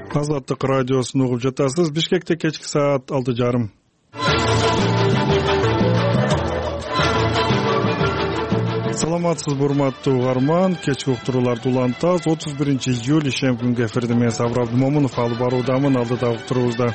Азаттык радиосун угуп жатасыз. Бишкекте кечки саат 6:30. Саламатсызбы, урматтуу угарман. Кечки уктурууларды улантабыз. 31-июль ишем күнгө эфирде мен Сабыр Абдымомунов алып баруудамын. Алдыда уктуруубузда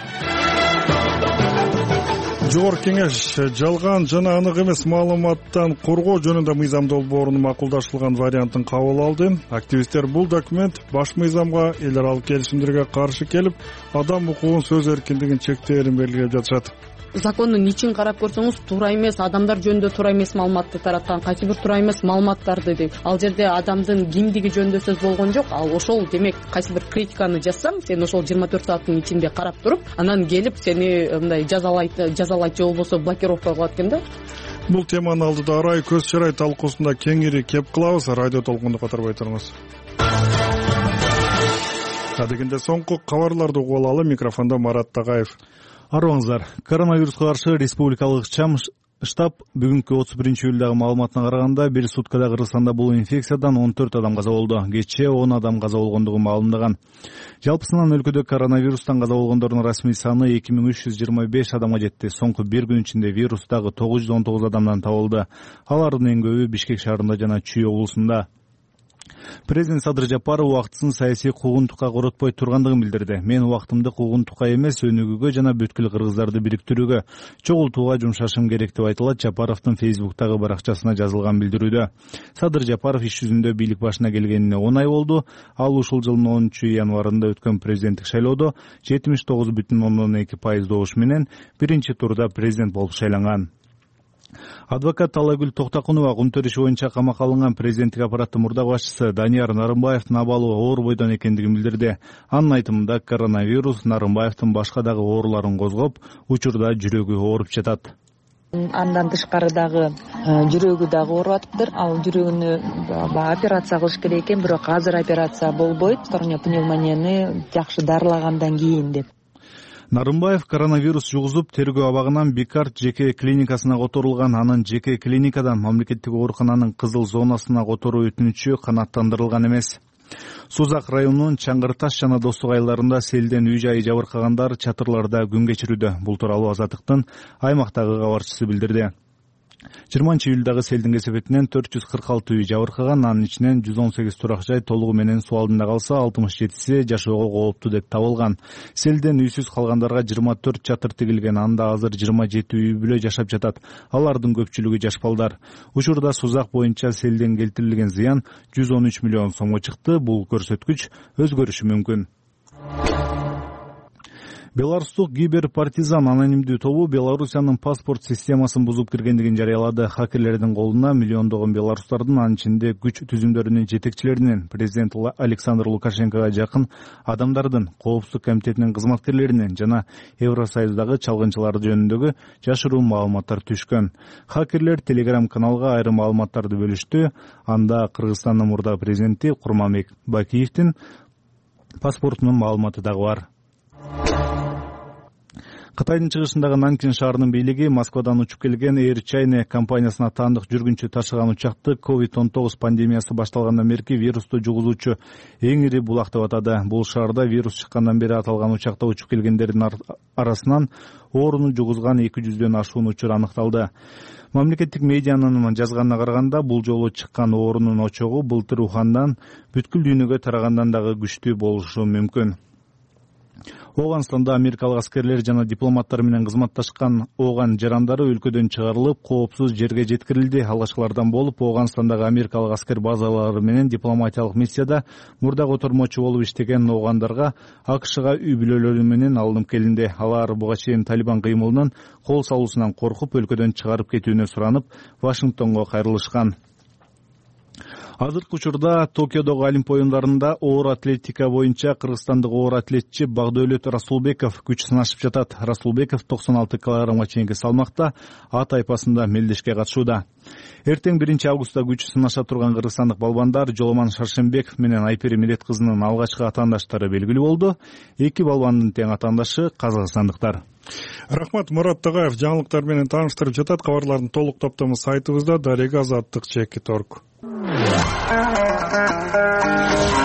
Жогорку Кеңеш жалган жана анык эмес маалыматтан коргоо жөнүндө мыйзам долбоорунун макулдашылган вариантын кабыл алды. Активисттер бул документ баш мыйзамга, эл аралык келишимдерге каршы келип, адам укугун, сөз эркиндигин чектээрин белгилеп жатышат. Закондун ичин карап көрсөңүз, туура эмес адамдар жөнүндө туура эмес маалыматты тараткан, кайсы бир туура эмес маалыматтарды деп. Ал жерде адамдын кимдиги жөнүндө сөз болгон жок. Ал ошол демек кайсы бир критиканы жазсаң, сен ошол 24 сааттын ичинде карап туруп, анан келип сени мындай жазалайт же болбосо блокировка кылат экен да. Бул теманын алдыда арай көз чарай талкуусунда кеңири кеп кылабыз. Радио толкунду катарбай туруңуз. Адегенде соңку кабарларды угуп алалы. Микрофондо Марат Тагаев. Арыбаңыздар. Коронавируска каршы республикалык чам штаб бүгүнкү 31-июлдагы маалыматына караганда бир суткада Кыргызстанда бул инфекциядан 14 адам каза болду. Кечээ 10 адам каза болгондугу маалымдаган. Жалпысынан өлкөдө коронавирустан каза болгондордун расмий саны 2325 адамга жетти. Соңку бир күн ичинде вирустагы 919 адамдан табылды. Алардын эң көбү Бишкек шаарында жана Чүй облусунда. Президент Садыр Жапаров убактысын саясий куугунтукка коротпой тургандыгын билдирди. Мен убактымды куугунтукка эмес, өнүгүүгө жана бүткүл кыргыздарды бириктирүүгө, чогултууга жумшашым керек деп айтылат Жапаровдун Фейсбуктагы баракчасына жазылган билдирүүдө. Садыр Жапаров иш жүзүндө бийлик башына келгенине 10 ай болду. Ал ушул жылдын 10-январында өткөн президенттик шайлоодо 79,2% добуш менен биринчи турда президент болуп шайланган. Адвокат Талагүл Токтакунова кум иши боюнча камакка алынган президенттик аппараттын мурдагы башчысы Данияр Нарымбаевдин абалы оор бойдон экендигин билдирди. Анын айтымында коронавирус Нарымбаевдин башка дагы ооруларын козгоп, учурда жүрөгү ооруп жатат. Андан тышкары дагы жүрөгү дагы ооруп атыптыр. Ал жүрөгүнө операция кылыш керек экен, бирок азыр операция болбойт. Сторонньо пневмонияны жакшы дарылагандан кийин деп. Нарымбаев коронавирус жугузуп, тергөө абагынан Бикарт жеке клиникасына которулган. Анын жеке клиникадан мамлекеттик оорукананын кызыл зонасына которуу өтүнүчү канааттандырылган эмес. Сузак районунун Чаңгырташ жана Достук айылдарында селден үй жайы жабыркагандар чатырларда күн кечирүүдө. Бул тууралуу Азаттыктын аймактагы кабарчысы билдирди. 20-июлдагы селдин кесепетинен 446 үй жабыркаган, анын ичинен 118 турак жай толугу менен суу алдында калса, 67си жашоого кооптуу деп табылган. Селден үйсүз калгандарга 24 чатыр тигилген, анда азыр 27 үй бүлө жашап жатат. Алардын көпчүлүгү жаш балдар. Учурда Сузак боюнча селден келтирилген зыян 113 миллион сомго чыкты. Бул көрсөткүч өзгөрүшү мүмкүн. Беларустук киберпартизан анонимдүү тобу Белоруссиянын паспорт системасын бузуп киргендигин жарыялады. Хакерлердин колуна миллиондогон беларустардын, анын ичинде күч түзүмдөрүнүн жетекчилеринин, президент Александр Лукашенкого жакын адамдардын, Коопсуздук комитетинин кызматкерлеринин жана Евросоюздагы чалгынчылар жөнүндөгү жашыруун маалыматтар түшкөн. Хакерлер Telegram каналга айрым маалыматтарды бөлүштү. Анда Кыргызстандын мурдагы президенти Курманбек Бакиевдин паспортунун маалыматы дагы бар. Кытайдын чыгышындагы Нанкин шаарынын бийлиги Москвадан учуп келген Air China компаниясына таандык жүргүнчү ташыган учакты COVID-19 пандемиясы башталгандан берки вирусту жугузуучу эң ири булак деп атады. Бул шаарда вирус чыккандан бери аталган учакта учуп келгендердин арасынан ооруну жугузган 200дөн ашуун учур аныкталды. Мамлекеттик медианын жазганына караганда, бул жолу чыккан оорунун очогу былтыр Ухандан бүткүл дүйнөгө тарагандан дагы күчтүү болушу мүмкүн. Ооганстанда америкалык аскерлер жана дипломаттар менен кызматташкан ооган жарандары өлкөдөн чыгарылып, коопсуз жерге жеткирилди. Алгачкылардан болуп, Ооганстандагы америкалык аскер базалары менен дипломатиялык миссияда мурда котормочу болуп иштеген оогандарга АКШга үй бүлөлөрү менен алынып келинди. Алар буга чейин Талибан кыймылынын кол салуусунан коркуп, өлкөдөн чыгарып кетүүнү суранып, Вашингтонго кайрылышкан. Азыркы учурда Токиодогу Олимп оюндарында оор атлетика боюнча кыргызстандык оор атлетчи Багдөөлөт Расулбеков күч сынашып жатат. Расулбеков 96 килограммга чейинки салмакта А тайпасында мелдешке катышууда. Эртең 1 августта күч сынаша турган кыргызстандык балбандар Жоломан Шаршембеков менен Айпери Мирет кызынын алгачкы атаандаштары белгилүү болду. Эки балбандын тең атаандашы казакстандыктар. Рахмат, Марат Тагаев жаңылыктар менен тааныштырып жатат. Кабарлардын толук топтому сайтыбызда дареги азаттык.org.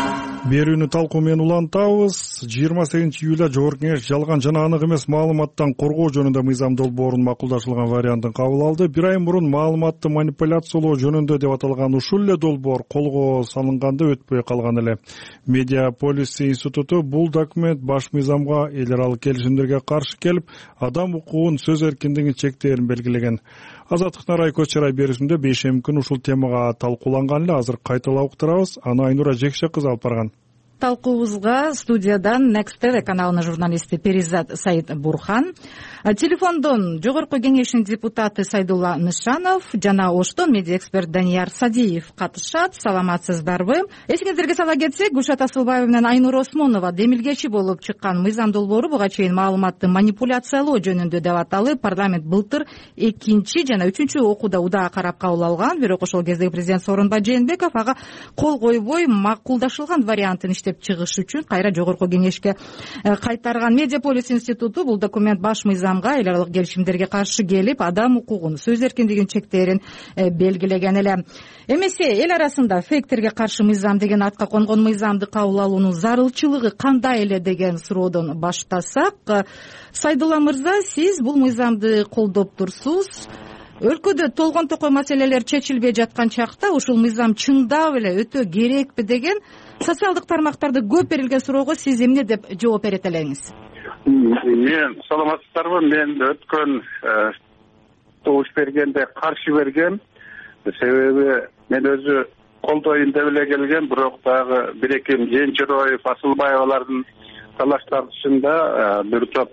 берүүнү талкуу менен улантабыз. 28 июлда Жогорку Кеңеш жалган жана анык эмес маалыматтан коргоо жөнүндө мыйзам долбоорунун макулдашылган вариантын кабыл алды. Бир ай мурун маалыматты манипуляциялоо жөнүндө деп аталган ушул эле долбоор колго салынганда өтпөй калган эле. Медиа Policy институту бул документ баш мыйзамга эл аралык келишимдерге каршы келип, адам укугун, сөз эркиндигинин чектерин белгилеген. Азаттыктын Арай Көчөрай берүүсүндө бейшемби күнү ушул темага талкууланган эле. Азыр кайталап уктурабыз. Аны Айнура Жекше кызы алып барган. Талкуубузга студиядан Next TV каналынын журналисти Перизат Саид Бурхан, телефондон Жогорку Кеңештин депутаты Сайдулла Нышанов жана Оштон медиа эксперт Данияр Садиев катышат. Саламатсыздарбы? Эсиңиздерге сала кетсек, Гүлшат Асылбаева менен Айнура Осмонова демилгечи болуп чыккан мыйзам долбоору буга чейин маалыматты манипуляциялоо жөнүндө деп аталып, парламент былтыр 2 жана 3 окууда удаа карап кабыл алган. Бирок ошол кезде президент Сооронбай Жээнбеков ага кол койбой макулдашылган вариантын чыгыш үчүн кайра Жогорку Кеңешке кайтарган. Медиа Policy институту бул документ баш мыйзамга, эл аралык келишимдерге каршы келип, адам укугун, сөз эркиндигинин чектерин белгилеген эле. Эмесе эл арасында фейктерге каршы мыйзам деген атка конгон мыйзамды кабыл алуунун зарылчылыгы кандай эле деген суроодон баштасак, Сайдулла мырза, сиз бул мыйзамды колдоп турсуз. Өлкөдө толгон токой маселелер чечилбей жаткан чакта ушул мыйзам чындап эле өтө керекпи деген социалдык тармактарда көп берилген суроого сиз эмне деп жооп берет элеңиз? Мен саламатсыздарбы? Мен өткөн добуш бергенде каршы бергем. Себеби мен өзү колдойюн деп эле келгем, бирок дагы Биреким Жээнчироев, Асылбаевалардын талаштарында бир топ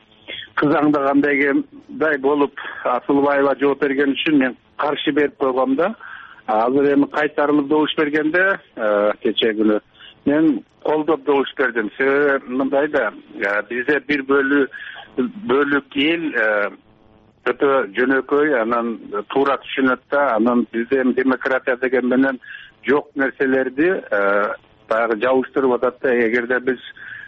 кызаңдагандай болуп Асылбаева жооп берген үчүн мен каршы берип койгом да. Азыр эми кайтарылып добуш бергенде кече күнү мен колдоп добуш бердим. Себеби мындай да, бизде бир бөлүк эл өтө жөнөкөй, анан туура түшүнөт да, анан бизде демократия деген менен жок нерселерди баягы жабыштырып атат да. Эгерде биз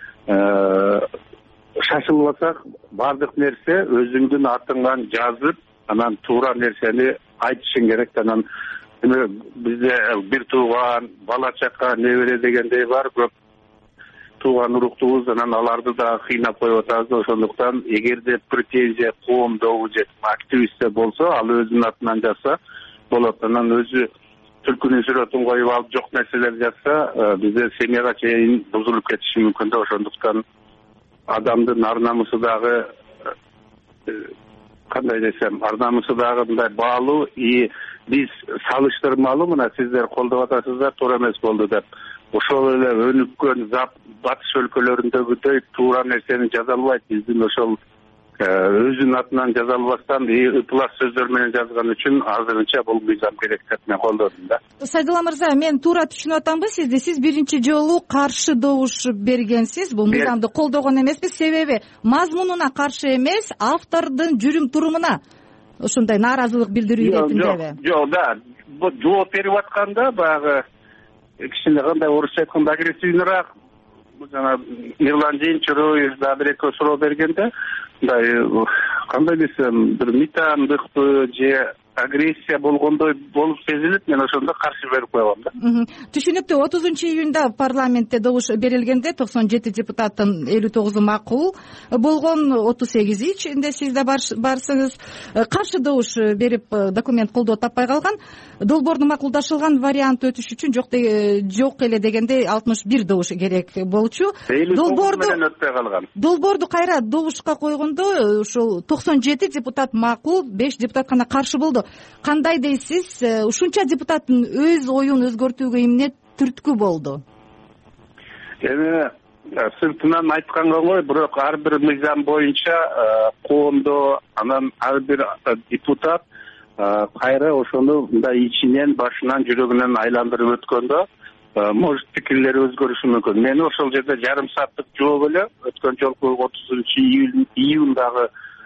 шашылбасак, бардык нерсе өзүңдүн атыңан жазып, анан туура нерсени айтышың керек. Анан бизде бир тууган, бала чака, небере дегендей бар, көп тууган уруктубуз, анан аларды да кыйнап коюп атабыз. Ошондуктан эгерде претензия коомдогу же активистте болсо, ал өзүнүн атынан жазса болот. Анан өзү түлкүнүн сүрөтүн коюп алып жок нерселер жазса, бизде семьяга чейин бузулуп кетиши мүмкүн да. Ошондуктан адамдын ар намысы дагы, кандай десем, ар намысы дагы мындай баалуу, и биз салыштырмалуу, мына сиздер колдоп атасыздар, туура эмес болду деп. Ошол эле өнүккөн батыш өлкөлөрүндөгүдөй туура нерсени жаза албайт. Биздин ошол өзүнүн атынан жаза албастан ыплас сөздөр менен жазган үчүн азырынча бул мыйзам керек деп мен колдодум да. Сайдулла мырза, мен туура түшүнүп атамбы сизди? Сиз биринчи жолу каршы добуш бергенсиз, бул мыйзамды колдогон эмеспиз. Себеби мазмунуна каршы эмес, автордун жүрүм турумуна ушундай нааразылык билдирүү иретиндеби? Жок да, жооп берип атканда баягы кичине кандай орусча айтканда агрессивныйраак, жана Мирлан Жээнчироев да бир экөө суроо бергенде, мындай кандай десем, бир митандыкпы же агрессия болгондой болуп сезилет. Мен ошондо каршы берип койгом да. Түшүнүктүү. 30-июнда парламентте добуш берилгенде 97 депутаттын 59 макул болгон, 38 ичинде сиз да барсыңыз. Каршы добуш берип документ колдоо таппай калган. Долбоордун макулдашылган варианты өтүш үчүн жок эле дегенде 61 добуш керек болчу. Долбоорду кайра добушка койгондо ушул 97 депутат макул, 5 депутат гана каршы болду. Кандай дейсиз? Ушунча депутаттын өз оюн өзгөртүүгө эмне түрткү болду? Эми сыртынан айтканга ой, бирок ар бир мыйзам боюнча коомдо анан ар бир депутат кайра ошону мындай ичинен, башынан, жүрөгүнөн айландырып өткөндө может пикирлери өзгөрүшү мүмкүн. Мен ошол жерде жарым сааттык жооп эле өткөн жолку 30-июндагы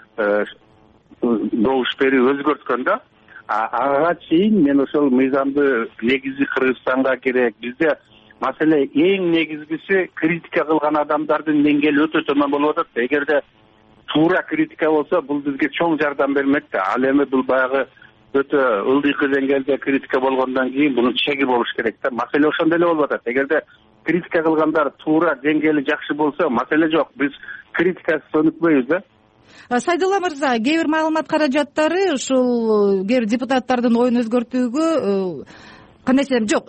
добуш берип өзгөрткөн да. Ага чейин мен ошол мыйзамды негизи Кыргызстанга керек. Бизде маселе эң негизгиси критика кылган адамдардын деңгээли өтө төмөн болуп атат. Эгерде туура критика болсо, бул бизге чоң жардам бермек да. Ал эми бул баягы өтө ылдыйкы деңгээлде критика болгондон кийин бунун чеги болуш керек да. Маселе ошондой эле болуп атат. Эгерде критика кылгандар туура деңгээли жакшы болсо маселе жок, биз критикасыз өнүкпөйбүз да. Сайдулла мырза, кээ бир маалымат каражаттары ушул кээ бир депутаттардын оюн өзгөртүүгө кандай десем, жок,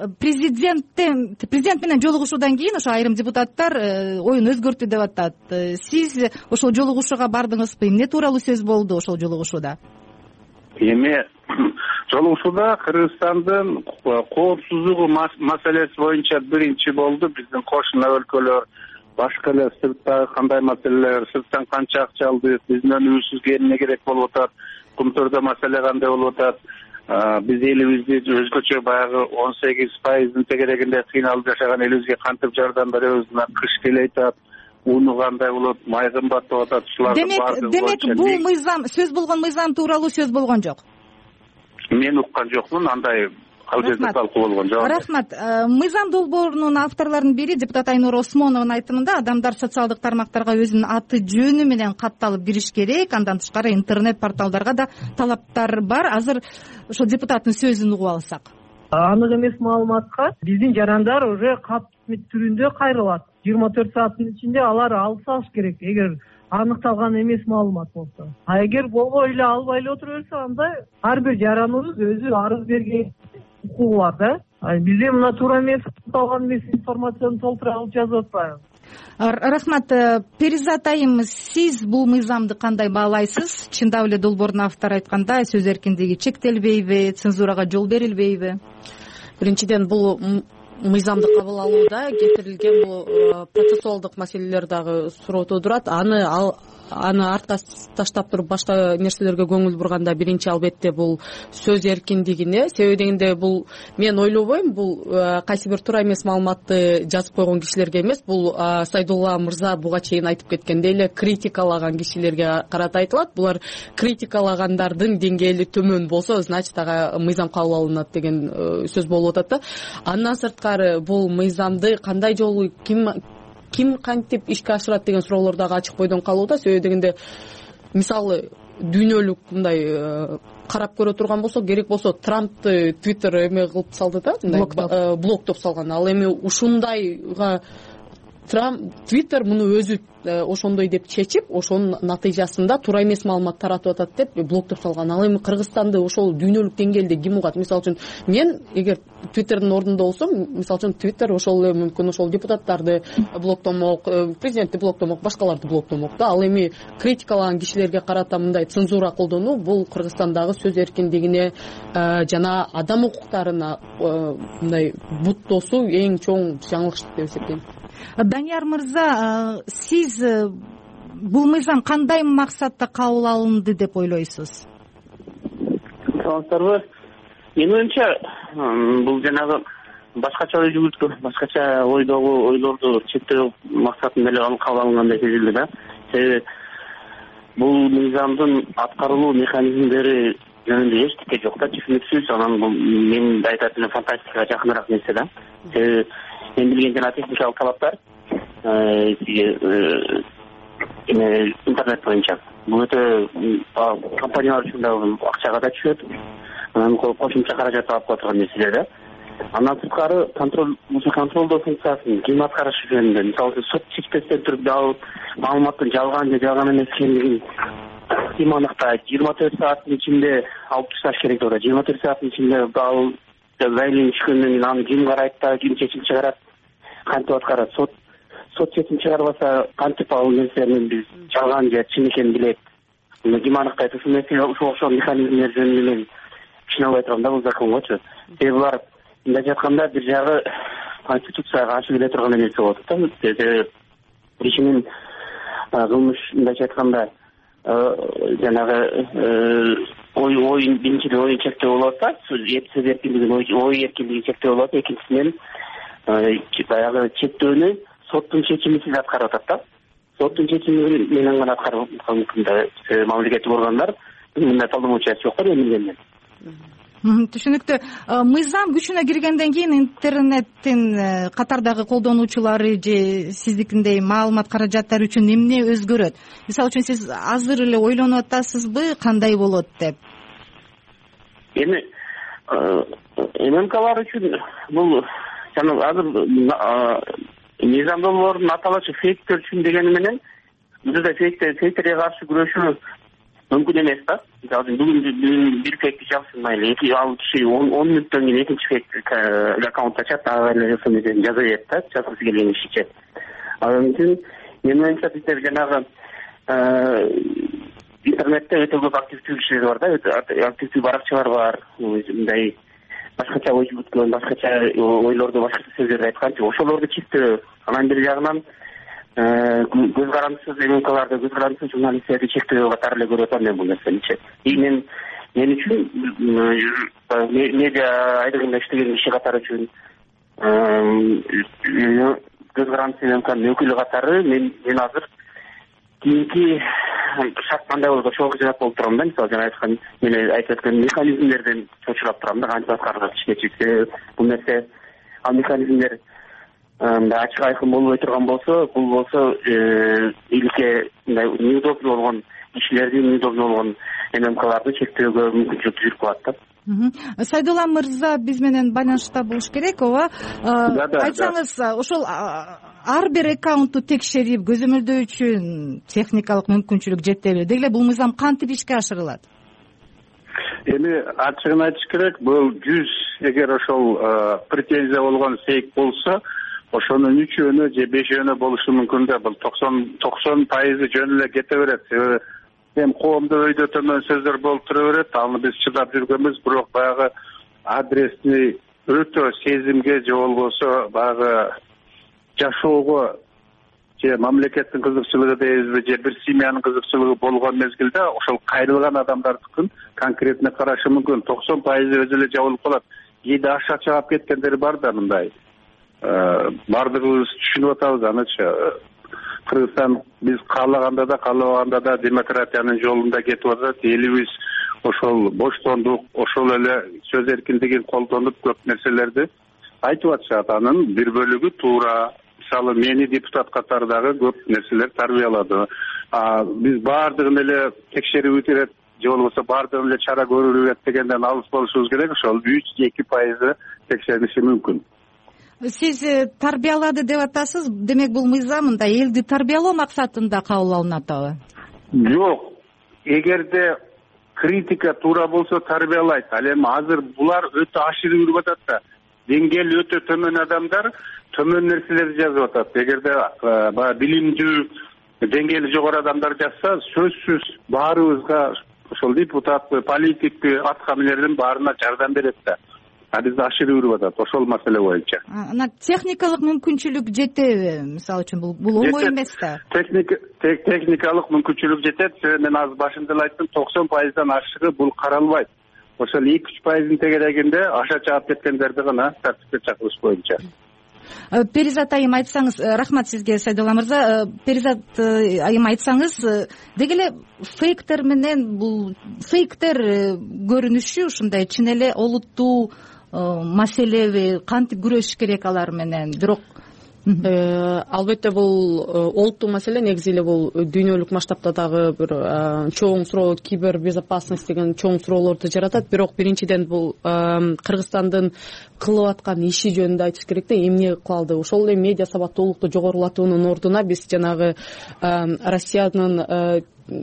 президент менен жолугушуудан кийин ошо айрым депутаттар оюн өзгөрттү деп атат. Сиз ошол жолугушууга бардыңызбы? Эмне тууралуу сөз болду ошол жолугушууда? Эми жолугушууда Кыргызстандын коопсуздугу маселеси боюнча биринчи болду. Биздин кошуна өлкөлөр, башка эле сырттагы кандай маселелер, сырттан канча акча алдык, биздин өнүгүүбүзгө эмне керек болуп атат, Кумтөрдө маселе кандай болуп атат, биз элибизди өзгөчө баягы 18% тегерегинде кыйналып жашаган элибизге кантип жардам беребиз, мына кыш келе атат, уну кандай болот, май кымбаттап атат, ушулардын баардыгы. Демек бул мыйзам, сөз болгон мыйзам тууралуу сөз болгон жок. Мен уккан жокмун, андай ал жерде талкуу болгон жок. Рахмат. Мыйзам долбоорунун авторлорунун бири депутат Айнура Осмонованын айтымында адамдар социалдык тармактарга өзүнүн аты жөнү менен катталып кириш керек. Андан тышкары интернет порталдарга да талаптар бар. Азыр ошол депутаттын сөзүн угуп алсак. Анык эмес маалыматка биздин жарандар уже кат түрүндө кайрылат. 24 сааттын ичинде алар алып салыш керек, эгер аныкталган эмес маалымат болсо. А эгер болбой эле албай эле отура берсе, анда ар бир жараныбыз өзү арыз берген укугу бар да. Бизде мына туура эмес, катталган эмес информацияны толтура алып жазып атпайбыз. Рахмат. Перизат айым, сиз бул мыйзамды кандай баалайсыз? Чындап эле долбоордун автору айткандай, сөз эркиндиги чектелбейби, цензурага жол берилбейби? Биринчиден, бул мыйзамды кабыл алууда келтирилген бул процессуалдык маселелер дагы суроо туудурат. Аны артка таштап туруп башка нерселерге көңүл бурганда биринчи албетте бул сөз эркиндигине, себеби дегенде бул мен ойлобойм, бул кайсы бир туура эмес маалыматты жазып койгон кишилерге эмес, бул Сайдулла мырза буга чейин айтып кеткендей эле критикалаган кишилерге карата айтылат. Булар критикалагандардын деңгээли төмөн болсо, значит ага мыйзам кабыл алынат деген сөз болуп атат да. Андан сырткары бул мыйзамды кандай жолу ким кантип ишке ашырат деген суроолор дагы ачык бойдон калууда. Себеби дегенде мисалы дүйнөлүк мындай карап көрө турган болсок, керек болсо Трампты Твиттер эме кылып салды да, блоктоп салган. Ал эми ушундайга Твиттер муну өзү ошондой деп чечип, ошонун натыйжасында туура эмес маалымат таратып атат деп блоктоп салган. Ал эми Кыргызстанды ошол дүйнөлүк деңгээлде ким угат? Мисалы үчүн мен эгер Твиттердин ордунда болсом, мисалы үчүн Твиттер ошол эле мүмкүн ошол депутаттарды блоктомок, президентти блоктомок, башкаларды блоктомок да. Ал эми критикалаган кишилерге карата мындай цензура колдонуу бул Кыргызстандагы сөз эркиндигине жана адам укуктарына мындай бут тосуу эң чоң жаңылык деп эсептейм. Данияр мырза, сиз бул мыйзам кандай максатта кабыл алынды деп ойлойсуз? Саламатсыздарбы? Менин оюмча, бул жанагы башкача ой жүгүрткөн, башкача ойдогу ойлорду чектөө максатында эле кабыл алынгандай сезилди да. Себеби бул мыйзамдын аткарылуу механизмдери жөнүндө эчтеке жок да, түшүнүксүз. Анан бул мен айтат элем фантастикага жакыныраак нерсе да. Себеби мен билген жана техникалык талаптар интернет боюнча бул өтө компаниялар үчүн дагы акчага да түшөт, анан кошумча каражат алып кое турган нерселер да. Андан сырткары контролдоо функциясын ким аткарышы жөнүндө, мисалы сот чечпестен туруп дагы маалыматтын жалган же жалган эмес экенин ким аныктайт, 24 сааттын ичинде алып ташташ керек деп атат. 24 сааттын ичинде ал заявление түшкөндөн кийин аны ким карайт да, ким чечим чыгарат, кантип аткарат? Сот чечим чыгарбаса кантип ал нерсени биз жалган же чын экенин билет? Ким аныктайт? Ушул нерсе, ошол механизмдер жөнүндө мен түшүнө албай турам да бул законгочу. Себеби булар мындай айтканда бир жагы конституцияга каршы келе турган нерсе болот да. Себеби кишинин кылмыш мындай айтканда жанагы оюн биринчиден оюн чектөө болуп атат, сөз эркиндигин, ой эркиндигин чектөө болуп атат. Экинчисинен баягы чектөөнү соттун чечимисиз аткарып атат да. Соттун чечими менен гана аткарып мүмкүн да. Мамлекеттик органдар мындай полномочиясы жок да эмилгенден. Түшүнүктүү. Мыйзам күчүнө киргенден кийин интернеттин катардагы колдонуучулары же сиздикиндей маалымат каражаттары үчүн эмне өзгөрөт? Мисалы үчүн сиз азыр эле ойлонуп атасызбы кандай болот деп? Эми ММКлар үчүн бул жана азыр мыйзам долбоорунун аталышы фейктер үчүн дегени менен бизде фейктерге каршы күрөшүү мүмкүн эмес да. Бүгүн бир фейкти жазсын мейли, ал киши 10 мүнөттөн кийин экинчи фейк аккаунт ачат, ага эле жаза берет да, жазгысы келген кишиче. Ал үчүн менин оюмча бизде жанагы интернетте өтө көп активдүү кишилер бар да, өтө активдүү баракчалар бар, мындай башкача ой бүткөн, башкача ойлорду, башкача сөздөрдү айтканчы, ошолорду чектөө. Анан бир жагынан көз карандысыз ММКларды, көз карандысыз журналисттерди чектөө катары эле көрүп атам мен бул нерсеничи. Мен үчүн медиа айлыгында иштеген киши катары үчүн көз карандысыз ММКнын өкүлү катары мен азыр кийинки шарт кандай болот ошого кыжыгат болуп турам да. Мисалы жана мен айтып өткөн механизмдерден чочурап турам да, кантип аткарылат ишке чексе бул нерсе. Ал механизмдер ачык айкын болбой турган болсо, бул болсо илке мындай неудобный болгон кишилердин, неудобный болгон ММКларды чектөөгө мүмкүнчүлүк түзүлүп калат да. Сайдулла мырза биз менен байланышта болуш керек, ооба. Айтсаңыз, ошол ар бир аккаунтту текшерип көзөмөлдөө үчүн техникалык мүмкүнчүлүк жетеби? Деги эле бул мыйзам кантип ишке ашырылат? Эми ачыгын айтыш керек, бул 100 эгер ошол претензия болгон фейк болсо, ошонун 3-өнө же 5-өнө болушу мүмкүн да. Бул 90% жөн эле кете берет. Себеби эми коомдо өйдө төмөн сөздөр болуп тура берет. Аны биз чыдап жүргөнбүз, бирок баягы адресни өтө сезимге же болбосо баягы жашоого же мамлекеттин кызыкчылыгы дейбизби, же бир семьянын кызыкчылыгы болгон мезгилде ошол кайрылган адамдардыкын конкретно карашы мүмкүн. 90% өзү эле жабылып калат. Кээде аша чыгап кеткендери бар да мындай. Бардыгыбыз түшүнүп атабыз анычы. Кыргызстан биз каалаганда да каалабаганда да демократиянын жолунда кетип атат. Элибиз ошол боштондук, ошол эле сөз эркиндигин колдонуп көп нерселерди айтып атышат. Анын бир бөлүгү туура. Мисалы мени депутат катардагы көп нерселер тарбиялады. Биз баардыгын эле текшерип өтүрөт же болбосо баардыгын эле чара көрүп дегенден алыс болушубуз керек. Ошол 3-2% текшерилиши мүмкүн. Сиз тарбиялады деп атасыз. Демек бул мыйзам мындай элди тарбиялоо максатында кабыл алынат атабы? Жок. Эгерде критика туура болсо тарбиялайт. Ал эми азыр булар өтө ашырып жүрүп атат да. Деңгээл өтө төмөн адамдар төмөн нерселерди жазып атат. Эгерде баягы билимдүү, деңгээли жогору адамдар жазса, сөзсүз баарыбызга ошол депутатпы, политикпи, аткаминердин баарына жардам берет да. Бизде ашырып жүрүп атат ошол маселе боюнча. Ана техникалык мүмкүнчүлүк жетеби? Мисалы үчүн бул оңой эмес да. Техникалык мүмкүнчүлүк жетет. Мен азыр башында эле айттым, 90%дан ашыгы бул каралбайт. Ошол 2-3%ын тегерегинде аша чыгып кеткендерди гана тартипке чакырыш боюнча. Перизат айым айтсаңыз, рахмат сизге Сайдулла мырза. Перизат айым айтсаңыз, деги эле фейктер менен бул фейктер көрүнүшү ушундай чын эле олуттуу маселеби, кантип күрөшүш керек алар менен? Бирок албетте бул олуттуу маселе, негизи эле бул дүйнөлүк масштабта дагы бир чоң суроо, кибербезопасность деген чоң суроолорду жаратат. Бирок биринчиден бул Кыргызстандын кылып аткан иши жөнүндө айтыш керек да, эмне кылды. Ошол эле медиа сабаттуулукту жогорулатуунун ордуна биз жанагы Россиянын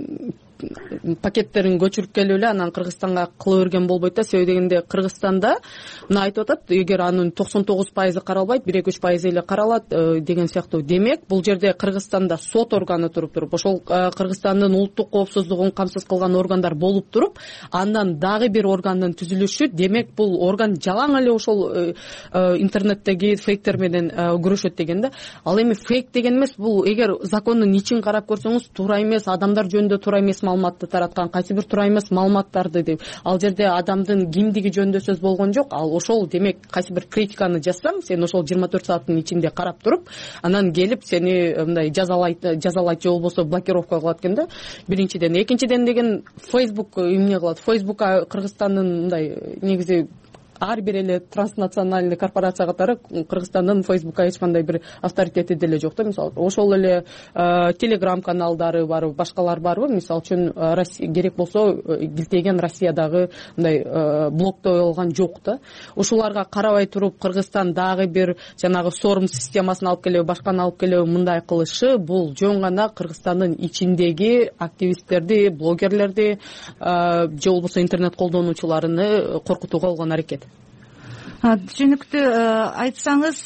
пакеттерин көчүрүп келип эле анан Кыргызстанга кыла берген болбойт да. Себеби дегенде Кыргызстанда мына айтып атат, эгер анын 99% каралбайт, 1-2-3% эле каралат деген сыяктуу. Демек, бул жерде Кыргызстанда сот органы туруп, ошол Кыргызстандын улуттук коопсуздугун камсыз кылган органдар болуп туруп, андан дагы бир органдын түзүлүшү, демек бул орган жалаң эле ошол интернеттеги фейктер менен күрөшөт деген да. Ал эми фейк деген эмес, бул эгер закондун ичин карап көрсөңүз, туура эмес, адамдар жөнүндө туура эмес маалыматты тараткан, кайсы бир туура эмес маалыматтарды деп. Ал жерде адамдын кимдиги жөнүндө сөз болгон жок. Ал ошол демек кайсы бир критиканы жазсаң, сен ошол 24 сааттын ичинде карап туруп, анан келип сени мындай жазалайт же болбосо блокировка кылат экен да. Биринчиден, экинчиден деген Facebook эмне кылат? Facebook Кыргызстандын мындай негизи ар бир эле транснациональный корпорация катары Кыргызстандын Фейсбукка эч кандай бир авторитети деле жок да. Мисалы ошол эле телеграм каналдары барбы, башкалар барбы. Мисалы үчүн керек болсо килтеген Россиядагы мындай блоктой алган жок да. Ушуларга карабай туруп Кыргызстан дагы бир жанагы сорум системасын алып келеби, башканы алып келеби мындай кылышы бул жөн гана Кыргызстандын ичиндеги активисттерди, блогерлерди же болбосо интернет колдонуучуларыны коркутууга болгон аракет. Түшүнүктүү. Айтсаңыз,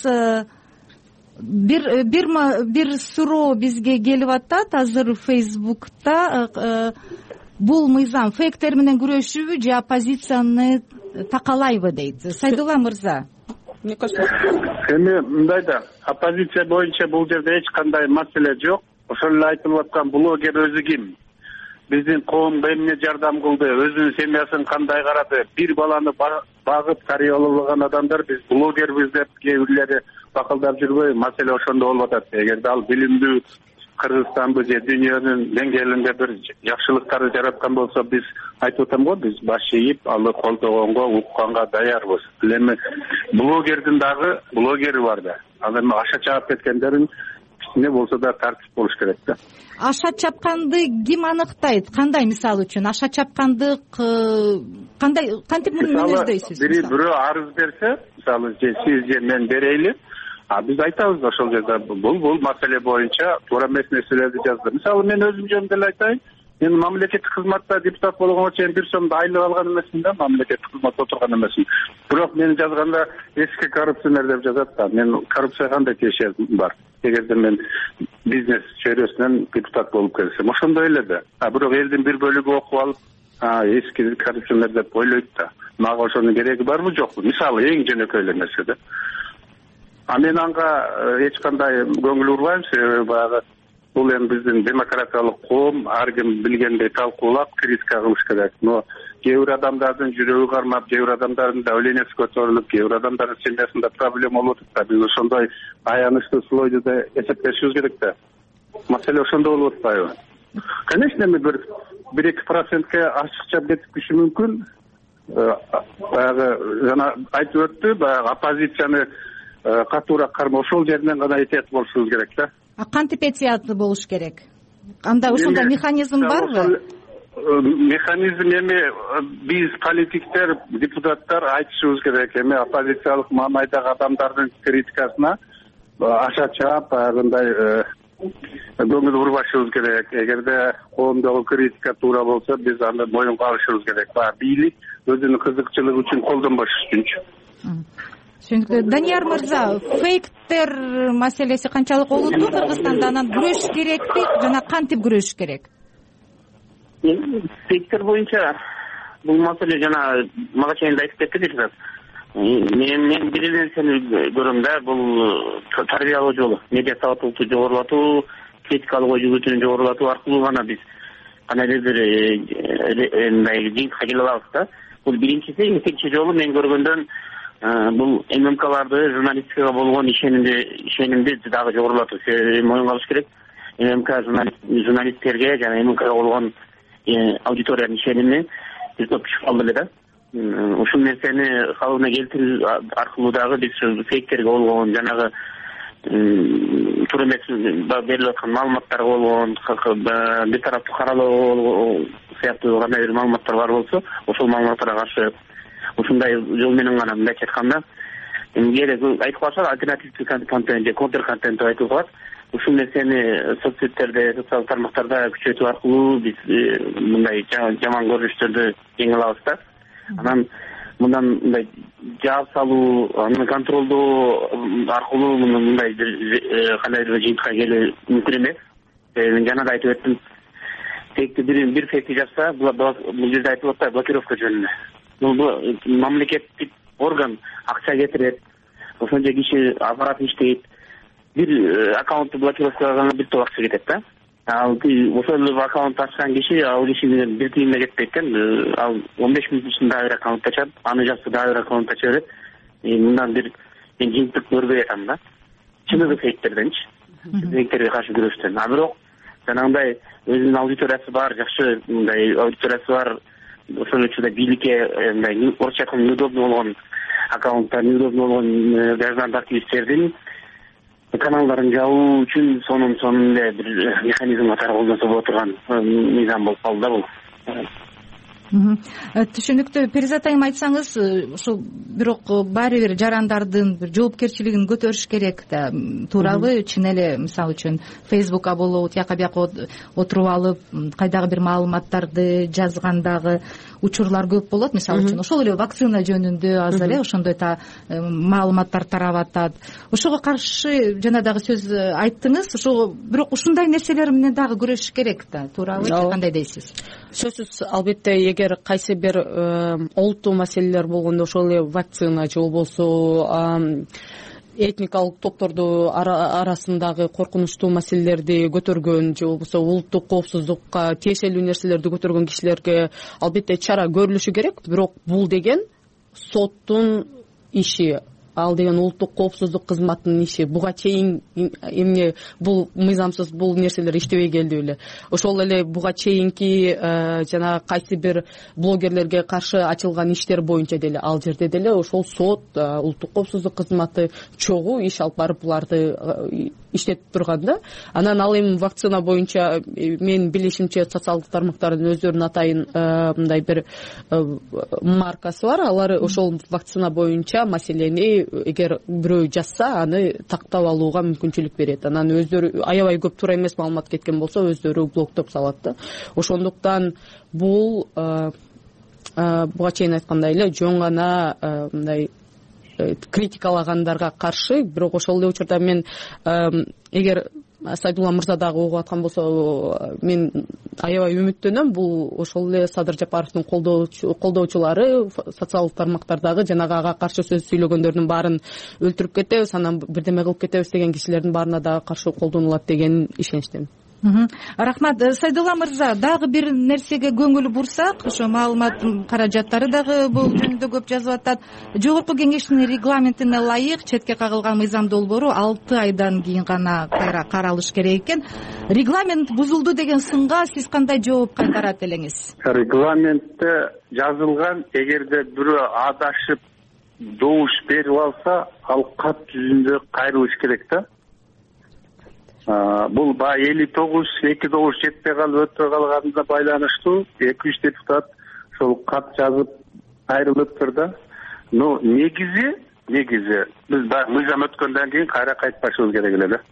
бир суроо бизге келип атат азыр Фейсбукта. Бул мыйзам фейктер менен күрөшүүбү же оппозицияны такалайбы дейт. Сайдулла мырза. Эми мындай да, оппозиция боюнча бул жерде эч кандай маселе жок. Ошол эле айтылып аткан блогер өзү ким? Биздин коомго эмне жардам кылды? Өзүнүн семьясын кандай карады? Бир баланы багып тарбиялаган адамдар биз блогербиз деп кээ бирлери бакылдап жүрбөйбү? Маселе ошондо болуп атат. Эгерде ал билимдүү Кыргызстанды же дүйнөнүн деңгээлинде бир жакшылыктарды жараткан болсо, биз айтып атам го, биз баш ийип аны колдогонго, укканга даярбыз. Эми блогердин дагы блогери бар да. Ал эми аша чаап кеткендерин кичине болсо да тартип болуш керек да. Аша чапканды ким аныктайт? Кандай, мисалы үчүн аша чапканды кантип мүнөздөйсүз? Бирөө арыз берсе, мисалы сиз же мен берейли, биз айтабыз ошол жерде бул маселе боюнча туура эмес нерселерди жазды. Мисалы мен өзүм жөнүндө эле айтайын. Мен мамлекеттик кызматта депутат болгонго чейин бир сомдо айлык алган эмесмин да, мамлекеттик кызматта отурган эмесмин. Бирок мени жазганда эски коррупционер деп жазат да. Мен коррупцияга кандай тиешем бар? Эгерде мен бизнес чөйрөсүнөн депутат болуп келсем, ошондой эле да. Бирок элдин бир бөлүгү окуп алып, эски коррупционер деп ойлойт да. Мага ошонун кереги барбы жокпу? Мисалы эң жөнөкөй эле нерсе да. Мен анга эч кандай көңүл бурбайм, себеби баягы бул эми биздин демократиялык коом, ар ким билгендей талкуулап, критика кылыш керек. Но кээ бир адамдардын жүрөгү кармап, кээ бир адамдардын давлениясы көтөрүлүп, кээ бир адамдардын семьясында проблема болуп атат да. Биз ошондой аянычтуу слойду да эсептешибиз керек да. Маселе ошондо болуп атпайбы? Конечно, эми бир 1-2%ке ачыкча бетикиши мүмкүн. Баягы жана айтып өттү, баягы оппозицияны катуураак кармоо, ошол жеринен гана этият болушубуз керек да. Кантип этият болуш керек? Анда ошондой механизм барбы? Механизм эми биз политиктер, депутаттар айтышыбыз керек. Эми оппозициялык маанайдагы адамдардын критикасына аша чаап, баягындай көңүл бурбашыбыз керек. Эгерде коомдогу критика туура болсо, биз аны моюнга алышыбыз керек. Бийлик өзүнүн кызыкчылыгы үчүн колдонбош үчүнчү. Түшүнүктүү. Данияр мырза, фейктер маселеси канчалык олуттуу Кыргызстанда? Анан күрөшүш керекпи жана кантип көрүш керек? Фейктер боюнча бул маселе жана мага чейин да айтып кеттик. Мен бир нерсени көрөм да, бул тарбиялоо жолу, медиа сабаттуулукту жогорулатуу, критикалык ой жүгүртүүнү жогорулатуу аркылуу гана биз кандайдыр бир мындай жыйынтыкка келе алабыз да. Бул биринчиси. Экинчи жолу мен көргөндөн бул ММКларды журналистикага болгон ишенимди дагы жогорулатуу. Себеби моюнга алыш керек, ММК журналисттерге жана ММКга болгон аудиториянын ишеними биз төшүп калды эле да. Ушул нерсени калыбына келтирүү аркылуу дагы биз фейктерге болгон жанагы туура эмес берилип аткан маалыматтарга болгон бир тараптуу каралоо сыяктуу кандай бир маалыматтар бар болсо, ошол маалыматтарга каршы ушундай жол менен гана мындайча айтканда айтып калышат, альтернативдүү контент же контр контент деп айтылып калат. Ушул нерсени соцсеттерде, социалдык тармактарда күчөтүү аркылуу биз мындай жаман көрүнүштөрдү жеңе алабыз да. Анан мындан мындай жаап салуу, аны контролдоо аркылуу мындай кандайдыр бир жыйынтыкка келүү мүмкүн эмес. Мен жана да айтып өттүм, фейкти бир фейкти жазса, бул жерде айтылып атпайбы блокировка жөнүндө. Бул мамлекеттик орган акча кетирет, ошончо киши аппарат иштейт, бир аккаунтту блокировкалаганга бир топ акча кетет да. Ал ошол аккаунт ачкан киши, ал кишинин бир тыйын да кетпейт экен. Ал 15 мүнөт ичинде дагы бир аккаунт ачат, аны жазса дагы бир аккаунт ача берет. Мындан бир мен жыйынтык көрбөй атам да. Чыныгы фейктерденчи, фейктерге каршы күрөштөн. Бирок жанагындай өзүнүн аудиториясы бар, жакшы мындай аудиториясы бар, ошол үчүн да бийликке мындай орусча айтканда неудобно болгон аккаунттарын үйрөнүп болгон граждандык активисттердин каналдарын жабуу үчүн сонун эле бир механизм катары колдонсо боло турган мыйзам болуп калды да бул. Түшүнүктүү. Перизат айым, айтсаңыз, ушул бирок баары бир жарандардын бир жоопкерчилигин көтөрүш керек да, туурабы? Чын эле мисалы үчүн Фейсбукка болобу, тияка бияка отуруп алып кайдагы бир маалыматтарды жазгандагы учурлар көп болот. Мисалы үчүн ошол эле вакцина жөнүндө азыр ошондой маалыматтар тарап атат. Ошого каршы жана дагы сөз айттыңыз. Ошого бирок ушундай нерселер менен дагы күрөшүш керек да, туурабы? Кандай дейсиз? Сөзсүз, албетте, эгер кайсы бир олуттуу маселелер болгондо, ошол эле вакцина же болбосо этникалык топторду арасындагы коркунучтуу маселелерди көтөргөн же болбосо улуттук коопсуздукка тиешелүү нерселерди көтөргөн кишилерге албетте чара көрүлүшү керек. Бирок бул деген соттун иши, ал деген улуттук коопсуздук кызматынын иши. Буга чейин эмне бул мыйзамсыз бул нерселер иштебей келди беле. Ошол эле буга чейинки жана кайсы бир блогерлерге каршы ачылган иштер боюнча деле ал жерде деле ошол сот, улуттук коопсуздук кызматы чогуу иш алып барып буларды иштетип турган да. Анан ал эми вакцина боюнча менин билишимче социалдык тармактардын өздөрүнүн атайын мындай бир маркасы бар. Алар ошол вакцина боюнча маселени эгер бирөө жазса, аны тактап алууга мүмкүнчүлүк берет. Анан өздөрү аябай көп туура эмес маалымат кеткен болсо, өздөрү блоктоп салат да. Ошондуктан бул буга чейин айткандай эле жөн гана мындай критикалагандарга каршы. Бирок ошол эле учурда мен эгер Сайдулла мырза дагы угуп аткан болсо, мен аябай үмүттөнөм. Бул ошол эле Садыр Жапаровдун колдоочулары социалдык тармактардагы жанагы ага каршы сөз сүйлөгөндөрдүн баарын өлтүрүп кетебиз, анан бирдеме кылып кетебиз деген кишилердин баарына дагы каршы колдонулат деген ишеничтемин. Рахмат. Сайдулла мырза, дагы бир нерсеге көңүл бурсак, ошо маалымат каражаттары дагы бул жөнүндө көп жазып атат. Жогорку кеңештин регламентине ылайык четке кагылган мыйзам долбоору 6 айдан кийин гана кайра каралыш керек экен. Регламент бузулду деген сынга сиз кандай жооп кайтарат элеңиз? Регламентте жазылган, эгерде бирөө адашып добуш берип алса, ал кат жүзүндө кайрылыш керек да. Бул баягы 59 2 добуш жетпей калып өтө калганына байланыштуу 2-3 депутат ошол кат жазып кайрылыптыр да. Но негизи биз мыйзам өткөндөн кийин кайра кайтпашыбыз керек эле да.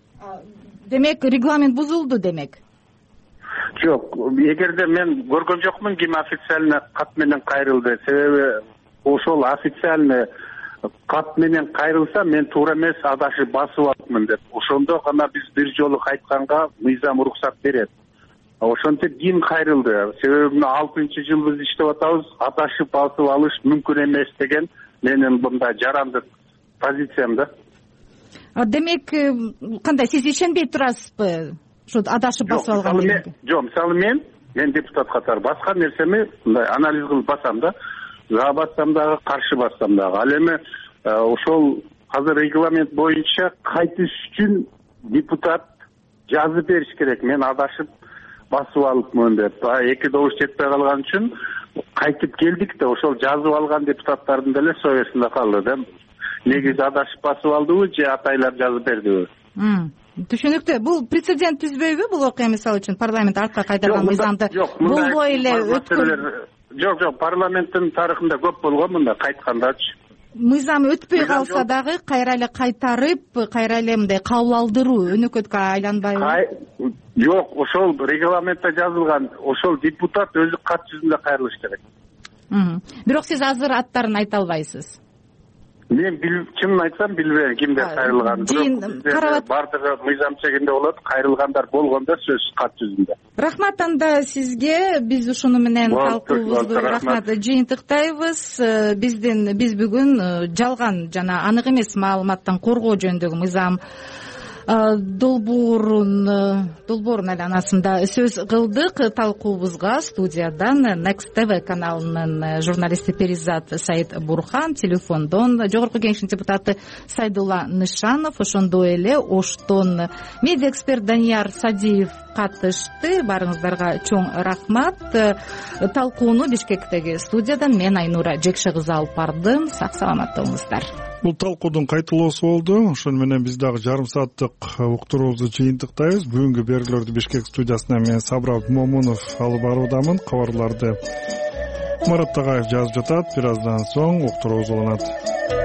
Демек регламент бузулду демек? Жок, эгерде мен көргөн жокмун ким официально кат менен кайрылды. Себеби ошол официально кат менен кайрылса, мен туура эмес адашып басып алыпмын деп. Ошондо гана биз бир жолу кайтканга мыйзам уруксат берет. Ошентип ким кайрылды? Себеби 6-жыл биз иштеп атабыз, адашып басып алыш мүмкүн эмес деген менин мындай жарандык позициям да. Демек, кандай, сиз ишенбей турасызбы? Ошо адашып басып алган деген? Жок, мисалы мен депутат катары башка нерсеми мындай анализ кылып басам да. За бассам дагы, каршы бассам дагы. Ал эми ошол азыр регламент боюнча кайтыш үчүн депутат жазып бериш керек. Мен адашып басып алыпмын деп. 2 добуш жетпей калган үчүн кайтып келдик да, ошол жазып алган депутаттардын деле совестинде калды да. Негизи адашып басып алдыбы же атайлар жазып бердиби? Түшүнүктүү. Бул прецедент түзбөйбү? Бул окуя мисалы үчүн парламент артка кайтарган мыйзамды болбой эле өткөн. Жок, парламенттин тарыхында көп болгон мындай кайткандачы. Мыйзам өтпөй калса дагы кайра эле кайтарып, кайра эле мындай кабыл алдыруу өнөкөткө айланбайбы? Жок, ошол регламентте жазылган, ошол депутат өзү кат жүзүндө кайрылыш керек. Бирок сиз азыр аттарын айта албайсыз. Мен чынын айтсам билбейм кимдер кайрылган. Бирок бардыгы мыйзам чегинде болот, кайрылгандар болгондо сөз кат жүзүндө. Рахмат анда сизге. Биз ушуну менен талкуубузду рахмат жыйынтыктайбыз. Биз бүгүн жалган жана анык эмес маалыматтан коргоо жөнүндөгү мыйзам долбоорун айланасында сөз кылдык. Талкуубузга студиядан Next TV каналынын журналисти Перизат Саид Бурхан, телефондон жогорку кеңештин депутаты Сайдулла Нышанов, ошондой эле Оштон медиа эксперт Данияр Садиев катышты. Баарыңыздарга чоң рахмат. Талкууну Бишкектеги студиядан мен Айнура Жекше кызы алып бардым. Сак саламат болуңуздар. Бул талкуудун кайталоосу болду. Ошону менен биз дагы жарым сааттык уктуруубузду жыйынтыктайбыз. Бүгүнкү берүүлөрдү Бишкек студиясынан мен Сабра Момунов алып баруудамын. Кабарларды Марат Тагаев жазып жатат. Бир аздан соң уктуруубуз уланат.